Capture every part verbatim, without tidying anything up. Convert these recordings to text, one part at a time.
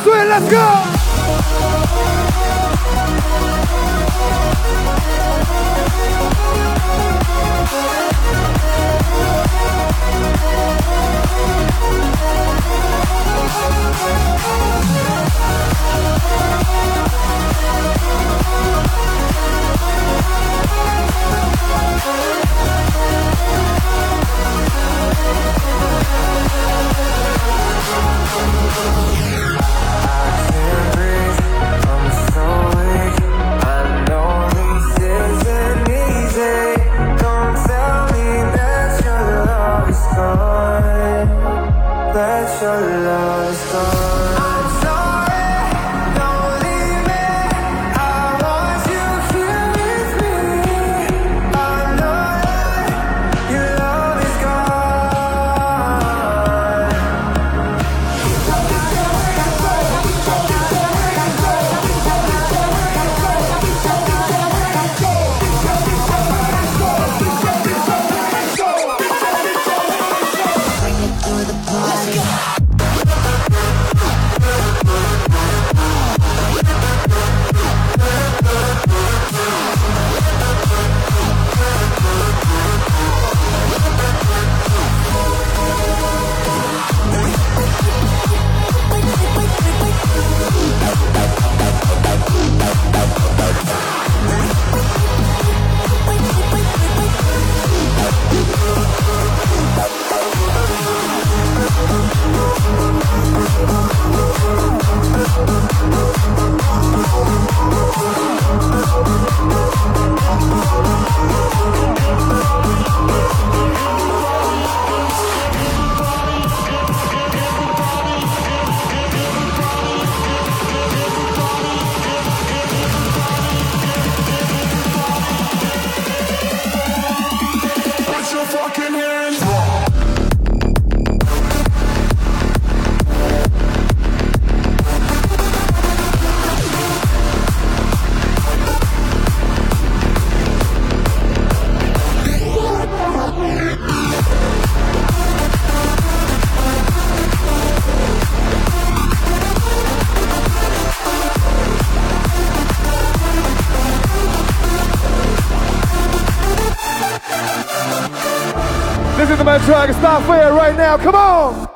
sweet, let's go! This is the man trying to start fire right now. Come on!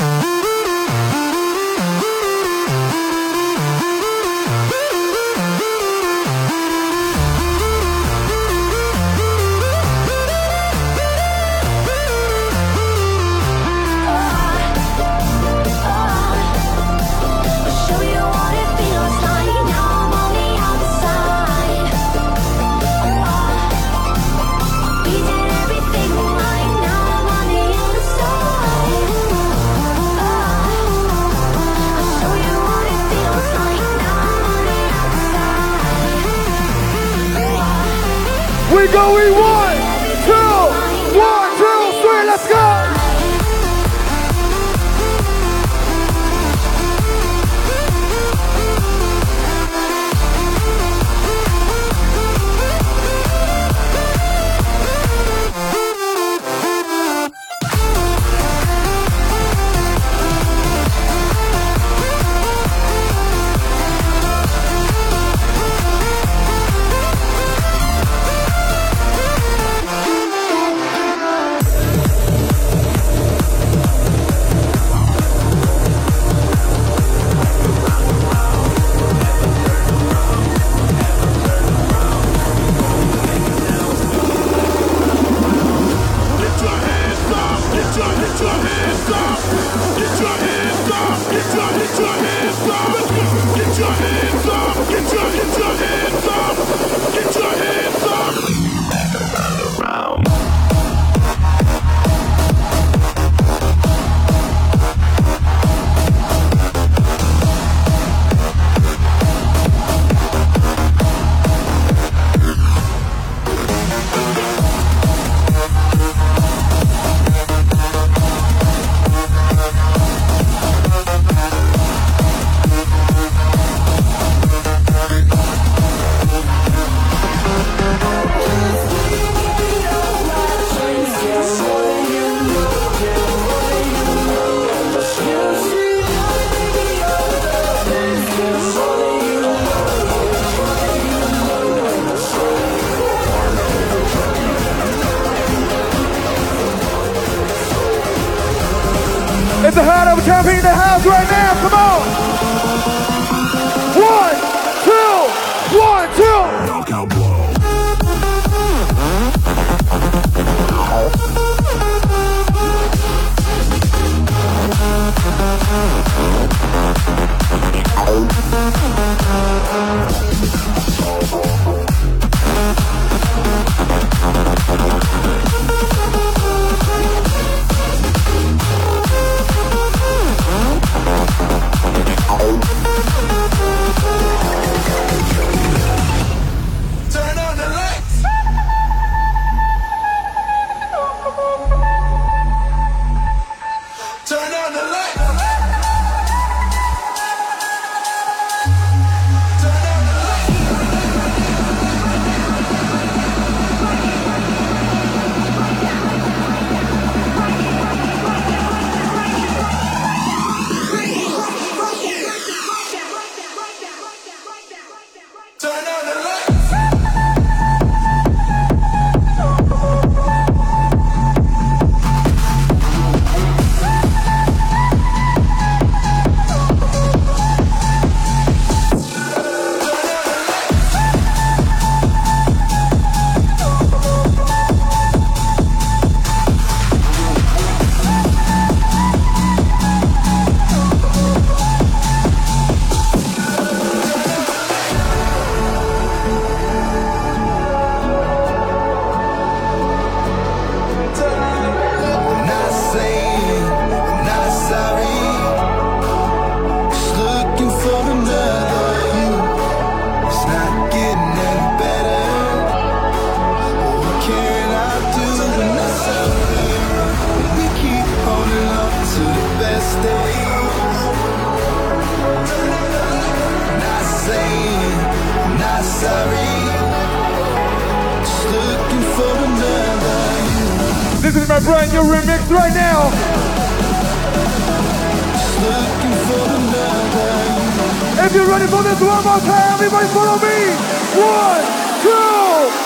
We go, we one, two, one, two, three, let's go! It's the heart of a champion in the house right now. Come on. One, two, one, two. Knockout blow. Turn on the lights. Turn on the lights. This is my brand new remix right now. If you're ready for this one more time, everybody follow me. One, two.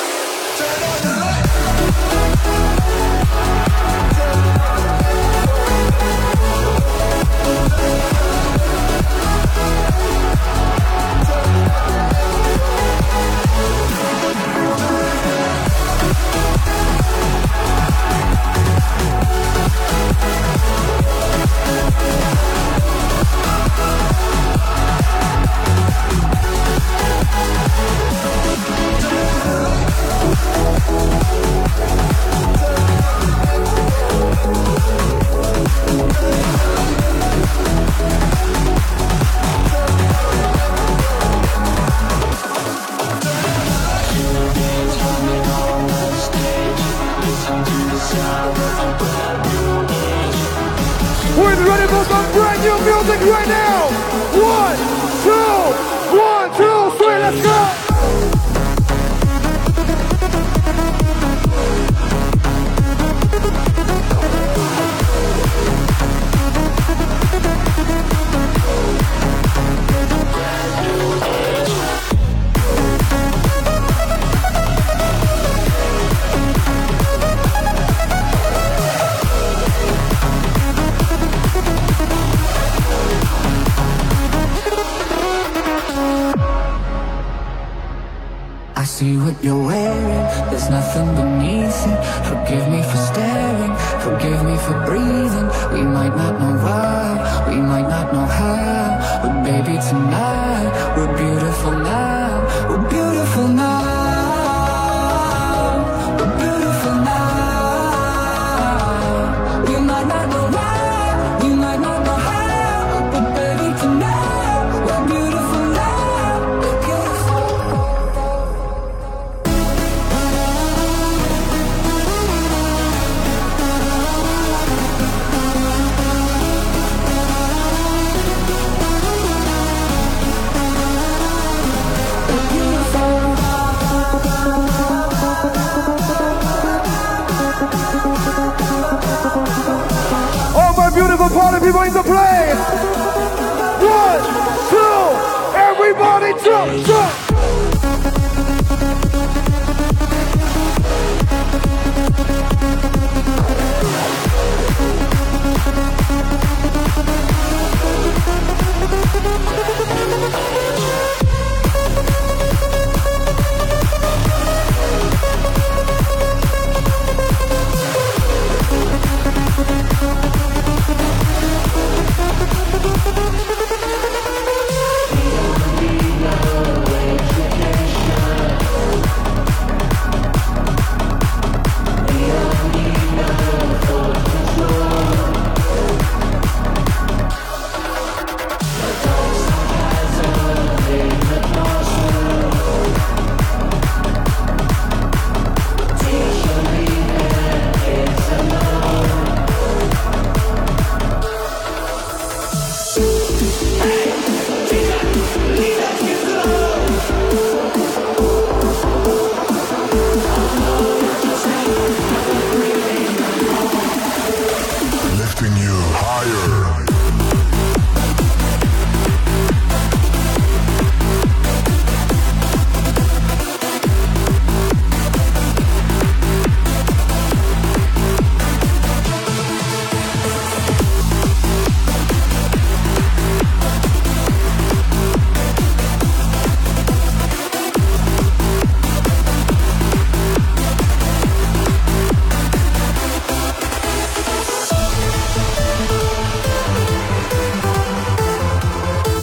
We're ready for some brand new music right now. One, two, one, two, three, let's go. I see what you're wearing, there's nothing beneath it. Forgive me for staring, forgive me for breathing. We might not know why, we might not know how, but baby tonight, we're beautiful now, we're beautiful now, we're beautiful now. We might not know why, we might not know how, but baby tonight, we're beautiful now, we're beautiful. Beautiful party people in the place. One, two, everybody jump, jump.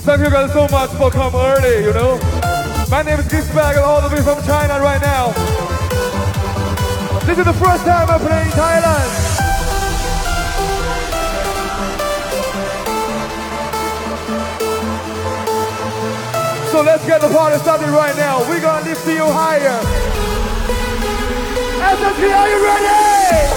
Thank you guys so much for coming early, you know. My name is Gisbag and all the way from China right now. This is the first time I play in Thailand. So let's get the party started right now. We're gonna lift you higher. S S P, are you ready?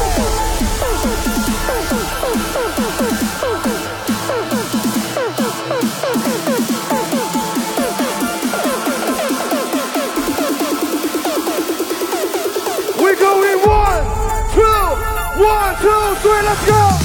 We're going one, two, one, two, three, let's go!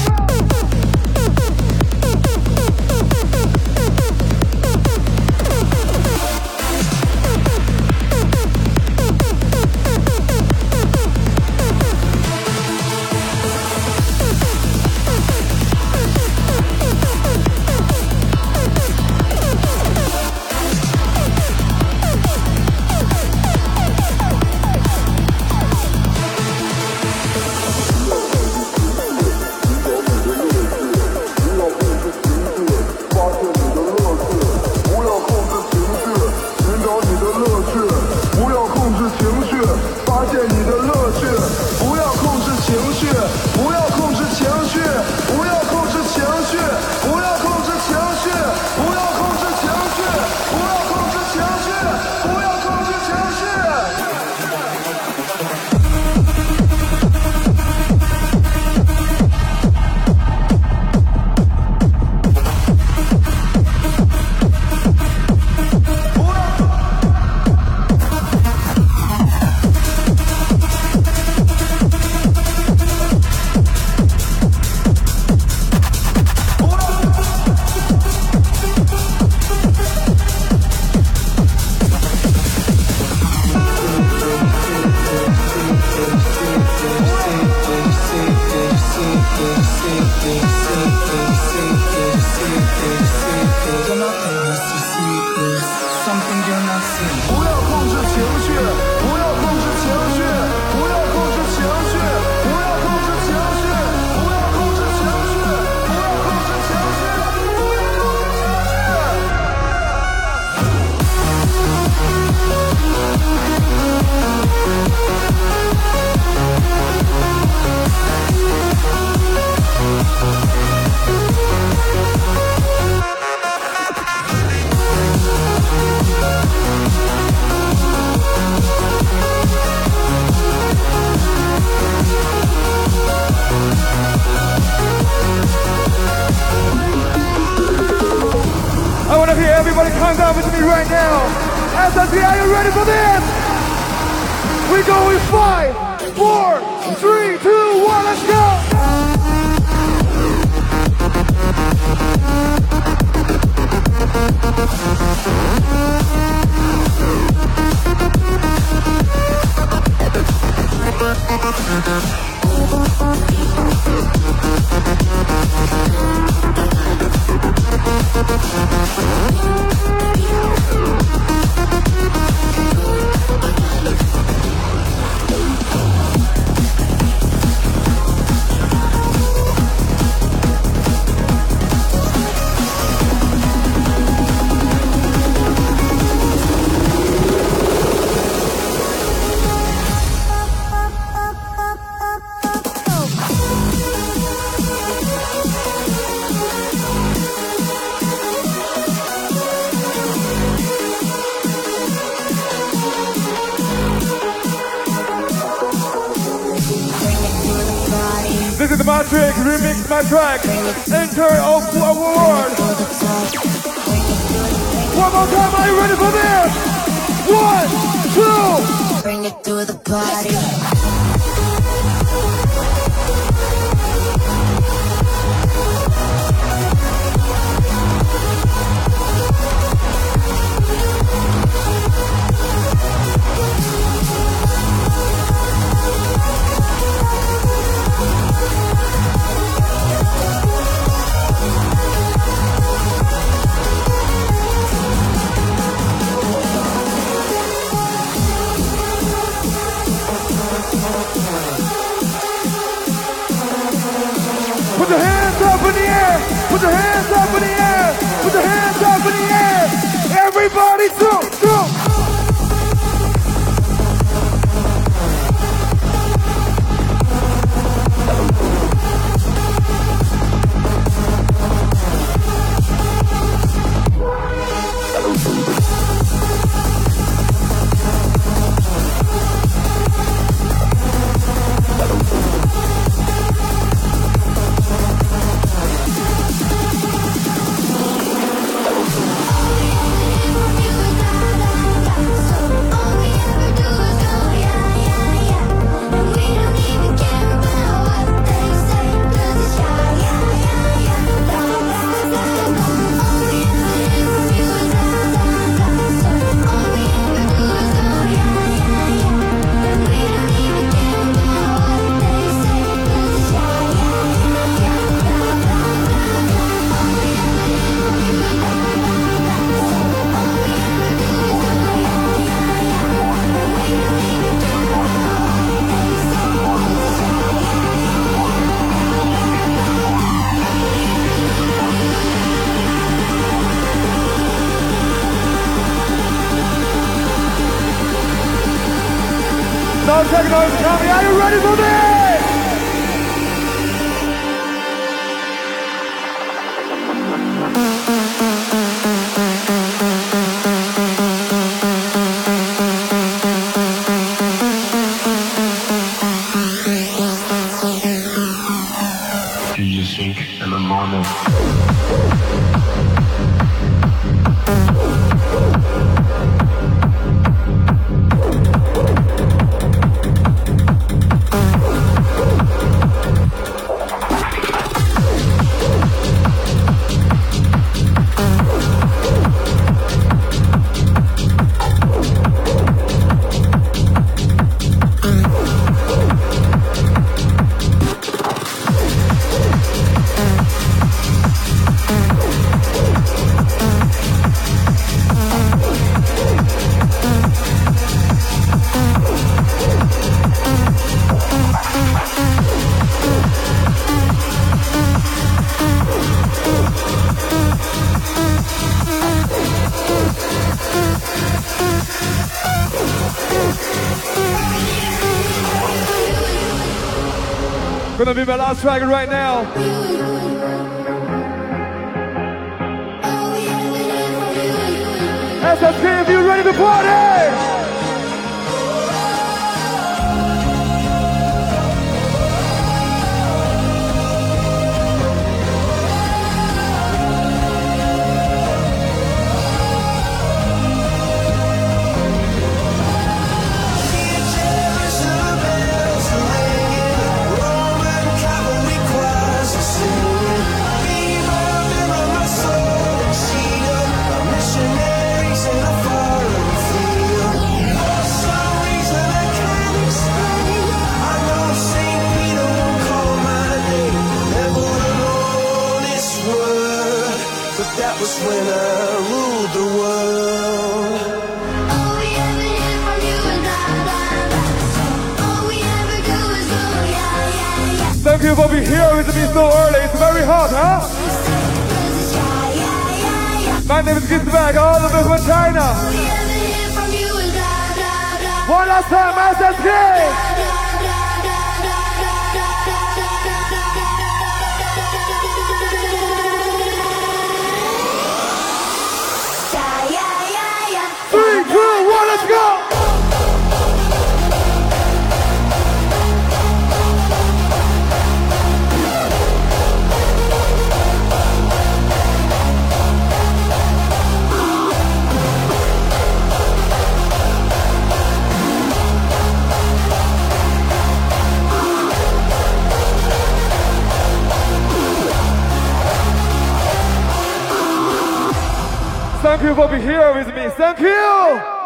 Everybody calm down with me right now. S S P, are you ready for this? We go in five, four, three, two, one, let's go! This is the Matrix remix my track. Enter of award. One more time, are you ready for this? One, two. Bring it to the party. Put your hands up in the air! Put your hands up in the air! Put your hands up in the air! Everybody through, through. No second noise coming. Are you ready for this? Do you think in the morning? Gonna be my last track right now. S S K, if you're ready to party! That was when I ruled the world. All we ever hear from you is da da da. All we ever do is go yeah yeah yeah. Thank you for being here with me so early. It's very hot, huh? Yeah yeah yeah yeah. My name is Gizbag, all the way from China. All we ever hear from you is da da da. One last time, S S K! Three, two, one, let's go! Thank you for being here with me. Thank you!